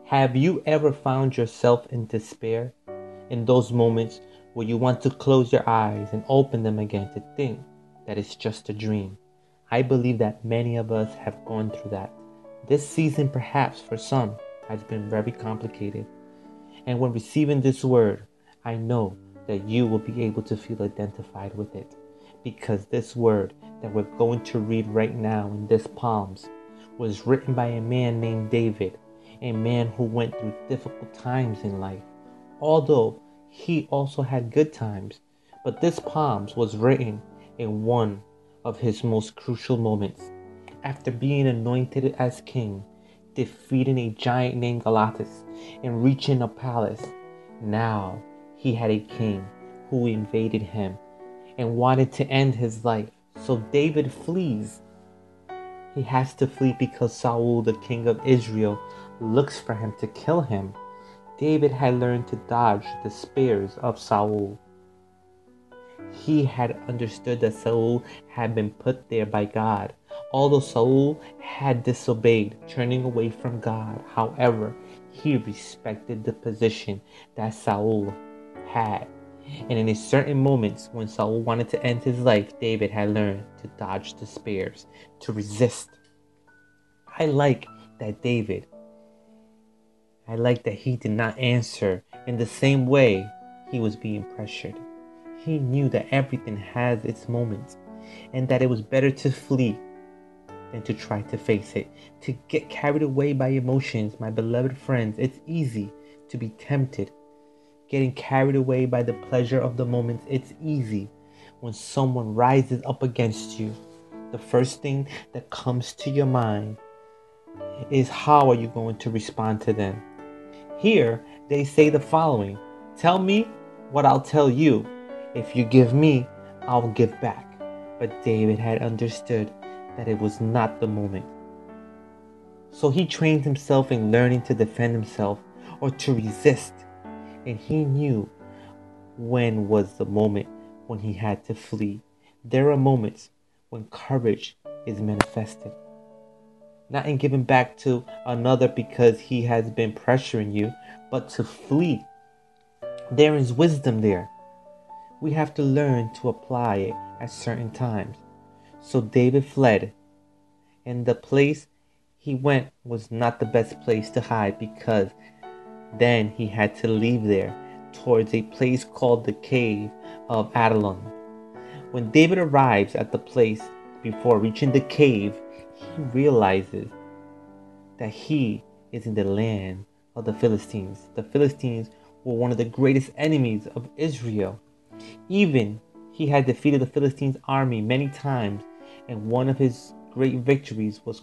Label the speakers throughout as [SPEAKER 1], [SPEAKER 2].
[SPEAKER 1] Have you ever found yourself in despair? In those moments where you want to close your eyes and open them again to think that it's just a dream. I believe that many of us have gone through that. This season, perhaps for some, has been very complicated. And when receiving this word, I know that you will be able to feel identified with it. Because this word that we're going to read right now in this Psalms was written by a man named David, a man who went through difficult times in life, although he also had good times. But this Psalms was written in one of his most crucial moments. After being anointed as king, defeating a giant named Goliath, and reaching a palace, now he had a king who invaded him and wanted to end his life. So David flees. He has to flee because Saul, the king of Israel, looks for him to kill him. David had learned to dodge the spears of Saul. He had understood that Saul had been put there by God. Although Saul had disobeyed, turning away from God, however, he respected the position that Saul had. And in certain moments when Saul wanted to end his life, David had learned to dodge the spears, to resist. I like that he did not answer in the same way he was being pressured. He knew that everything has its moments and that it was better to flee than to try to face it. To get carried away by emotions, my beloved friends, it's easy to be tempted. Getting carried away by the pleasure of the moment, it's easy when someone rises up against you. The first thing that comes to your mind is, how are you going to respond to them? Here, they say the following: tell me what I'll tell you. If you give me, I'll give back. But David had understood that it was not the moment. So he trained himself in learning to defend himself or to resist. And he knew when was the moment when he had to flee. There are moments when courage is manifested. Not in giving back to another because he has been pressuring you, but to flee. There is wisdom there. We have to learn to apply it at certain times. So David fled, and the place he went was not the best place to hide, because then he had to leave there towards a place called the Cave of Adullam. When David arrives at the place before reaching the cave, he realizes that he is in the land of the Philistines. The Philistines were one of the greatest enemies of Israel. Even he had defeated the Philistines' army many times, and one of his great victories was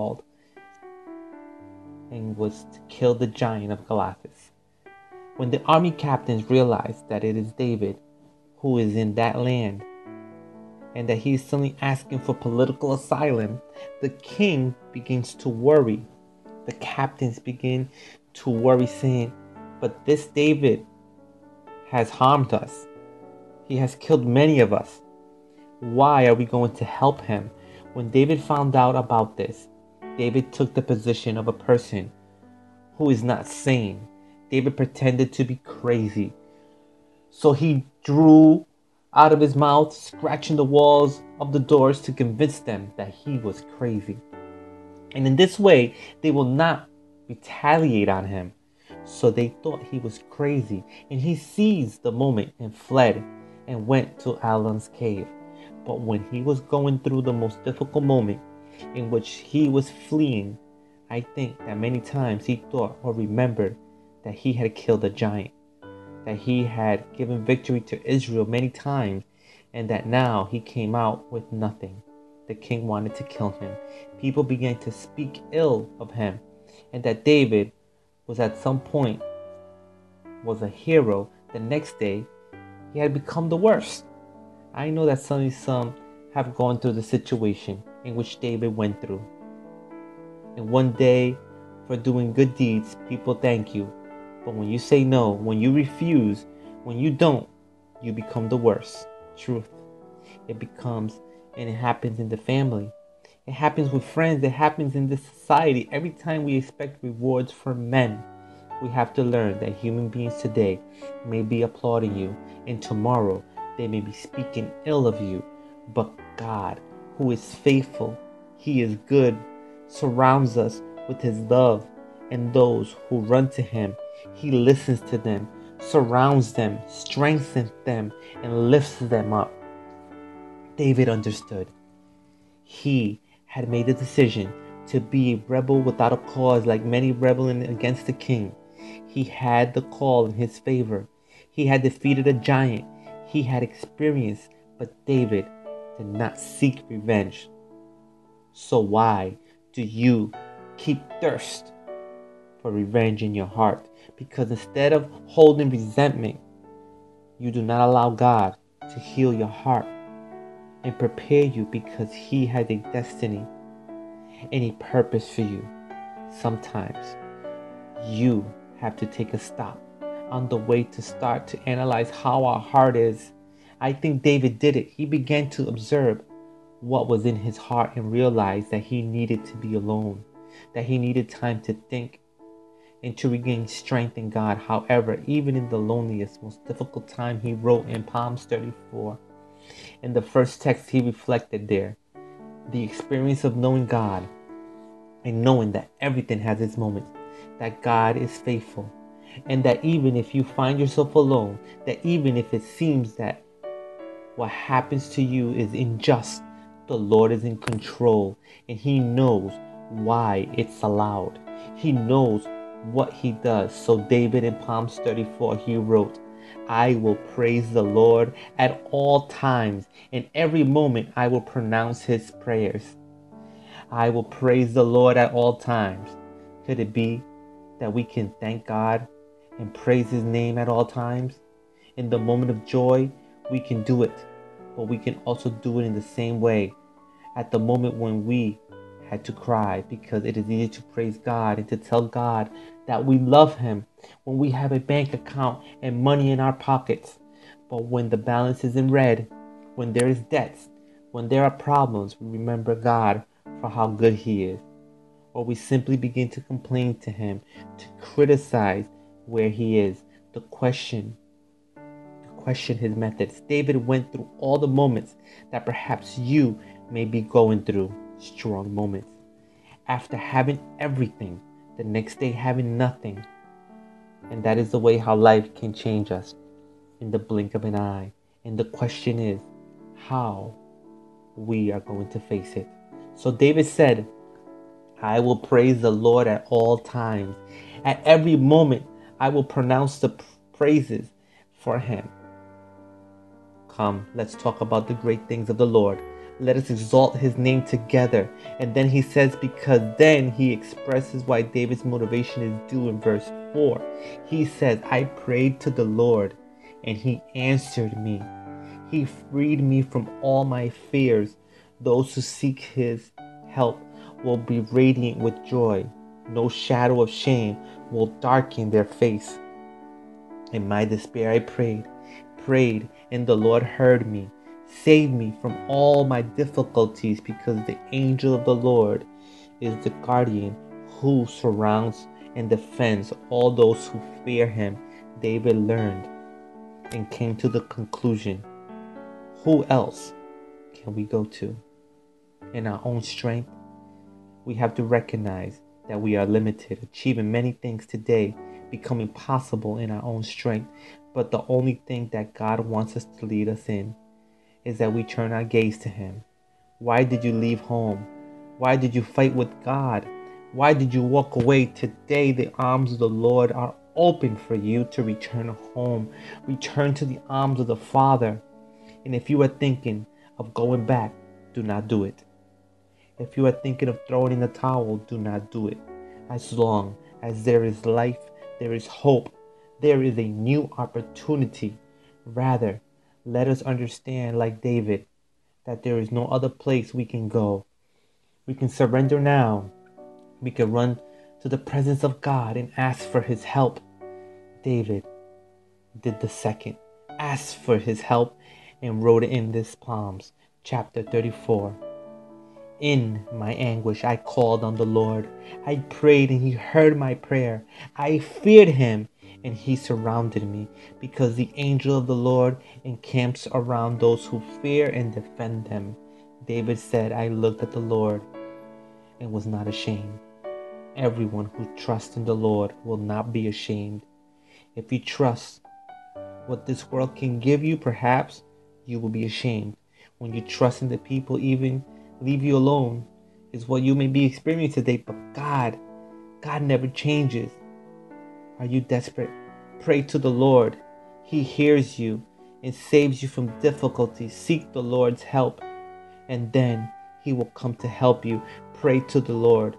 [SPEAKER 1] to kill the giant of Goliath. When the army captains realize that it is David who is in that land, and that he is suddenly asking for political asylum, the king begins to worry. The captains begin to worry, saying, but this David has harmed us. He has killed many of us. Why are we going to help him? When David found out about this, David took the position of a person who is not sane. David pretended to be crazy. So he drew out of his mouth, scratching the walls of the doors to convince them that he was crazy. And in this way, they will not retaliate on him. So they thought he was crazy, and he seized the moment and fled and went to Adullam's cave. But when he was going through the most difficult moment in which he was fleeing, I think that many times he thought or remembered that he had killed a giant, that he had given victory to Israel many times, and that now he came out with nothing. The king wanted to kill him. People began to speak ill of him, and that David was at some point was a hero. The next day, he had become the worst. I know that some have gone through the situation in which David went through. And one day, for doing good deeds, people thank you. But when you say no, when you refuse, when you don't, you become the worst. Truth. It becomes, and it happens in the family. It happens with friends. It happens in this society. Every time we expect rewards from men, we have to learn that human beings today may be applauding you, and tomorrow they may be speaking ill of you. But God, who is faithful, He is good, surrounds us with His love, and those who run to Him, He listens to them, surrounds them, strengthens them, and lifts them up. David understood. He had made the decision to be a rebel without a cause, like many rebelling against the king. He had the call in his favor. He had defeated a giant. He had experience, but David did not seek revenge. So why do you keep thirst for revenge in your heart? Because instead of holding resentment, you do not allow God to heal your heart and prepare you, because He has a destiny and a purpose for you. Sometimes you have to take a stop on the way to start to analyze how our heart is. I think David did it. He began to observe what was in his heart and realized that he needed to be alone, that he needed time to think and to regain strength in God. However, even in the loneliest, most difficult time, he wrote in Psalms 34. In the first text, he reflected there the experience of knowing God and knowing that everything has its moments, that God is faithful, and that even if you find yourself alone, that even if it seems that what happens to you is unjust, the Lord is in control, and He knows why it's allowed. He knows what He does. So David in Psalms 34, he wrote, I will praise the Lord at all times. In every moment I will pronounce His prayers. I will praise the Lord at all times. Could it be that we can thank God and praise His name at all times? In the moment of joy, we can do it, but we can also do it in the same way at the moment when we had to cry, because it is easy to praise God and to tell God that we love Him when we have a bank account and money in our pockets. But when the balance is in red, when there is debts, when there are problems, we remember God for how good He is. Or we simply begin to complain to Him, to criticize where He is, to question His methods. David went through all the moments that perhaps you may be going through, strong moments. After having everything, the next day having nothing. And that is the way how life can change us in the blink of an eye. And the question is how we are going to face it. So David said, I will praise the Lord at all times. At every moment, I will pronounce the praises for Him. Come, let's talk about the great things of the Lord. Let us exalt His name together. And then he says, because then he expresses why David's motivation is due in verse 4. He says, I prayed to the Lord, and He answered me. He freed me from all my fears. Those who seek His help will be radiant with joy. No shadow of shame will darken their face. In my despair I prayed, and the Lord heard me, saved me from all my difficulties, because the angel of the Lord is the guardian who surrounds and defends all those who fear Him. David learned and came to the conclusion, who else can we go to? In our own strength, we have to recognize that we are limited, achieving many things today become impossible in our own strength. But the only thing that God wants us to lead us in is that we turn our gaze to Him. Why did you leave home? Why did you fight with God? Why did you walk away? Today the arms of the Lord are open for you to return home. Return to the arms of the Father. And if you are thinking of going back, do not do it. If you are thinking of throwing in the towel, do not do it. As long as there is life, there is hope. There is a new opportunity. Rather, let us understand, like David, that there is no other place we can go. We can surrender now. We can run to the presence of God and ask for His help. David did the second. Asked for His help and wrote it in this Psalms chapter 34. In my anguish, I called on the Lord. I prayed and he heard my prayer. I feared him and he surrounded me, because the angel of the Lord encamps around those who fear and defend them. David said, I looked at the Lord and was not ashamed. Everyone who trusts in the Lord will not be ashamed. If you trust what this world can give you, perhaps you will be ashamed. When you trust in the people, even leave you alone, is what you may be experiencing today. But God never changes. Are you desperate? Pray to the Lord. He hears you and saves you from difficulties. Seek the Lord's help, and then he will come to help you. Pray to the Lord.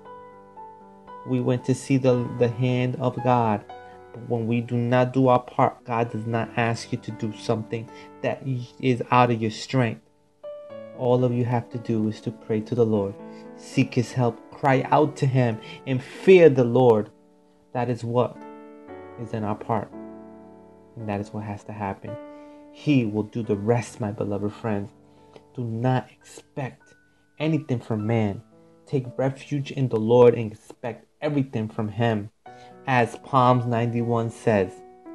[SPEAKER 1] We went to see the hand of God. But when we do not do our part, God does not ask you to do something that is out of your strength. All of you have to do is to pray to the Lord, seek his help, cry out to him, and fear the Lord. That is what is in our part, and that is what has to happen. He will do the rest, my beloved friends. Do not expect anything from man. Take refuge in the Lord and expect everything from him. As Psalms 91 says,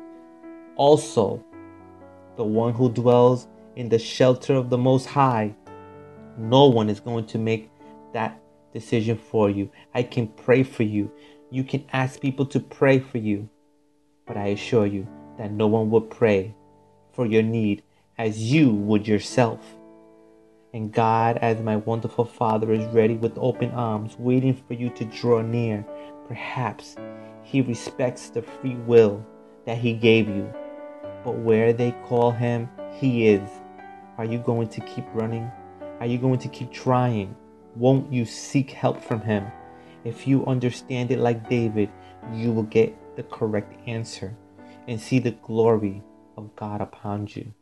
[SPEAKER 1] also, the one who dwells in the shelter of the Most High, no one is going to make that decision for you. I can pray for you. You can ask people to pray for you. But I assure you that no one will pray for your need as you would yourself. And God, as my wonderful Father, is ready with open arms, waiting for you to draw near. Perhaps he respects the free will that he gave you. But where they call him, he is. Are you going to keep running? Are you going to keep trying? Won't you seek help from him? If you understand it like David, you will get the correct answer and see the glory of God upon you.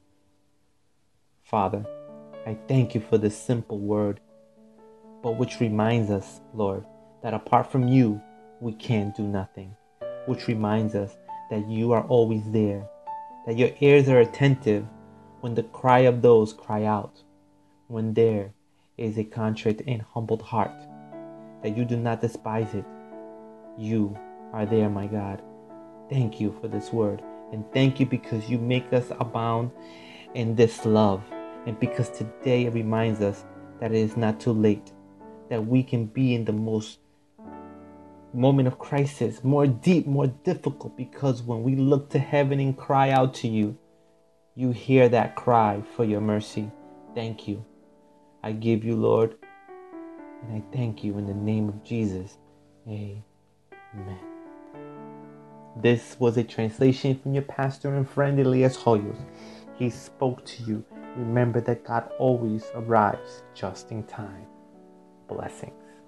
[SPEAKER 1] Father, I thank you for this simple word, but which reminds us, Lord, that apart from you, we can do nothing. Which reminds us that you are always there, that your ears are attentive when the cry of those cry out, when there is a contrite and humbled heart, that you do not despise it. You are there, my God. Thank you for this word, and thank you because you make us abound in this love, and because today it reminds us that it is not too late, that we can be in the most moment of crisis, more deep, more difficult, because when we look to heaven and cry out to you, you hear that cry for your mercy. Thank you. I give you, Lord, and I thank you in the name of Jesus. Amen. This was a translation from your pastor and friend Elias Hoyos. He spoke to you. Remember that God always arrives just in time. Blessings.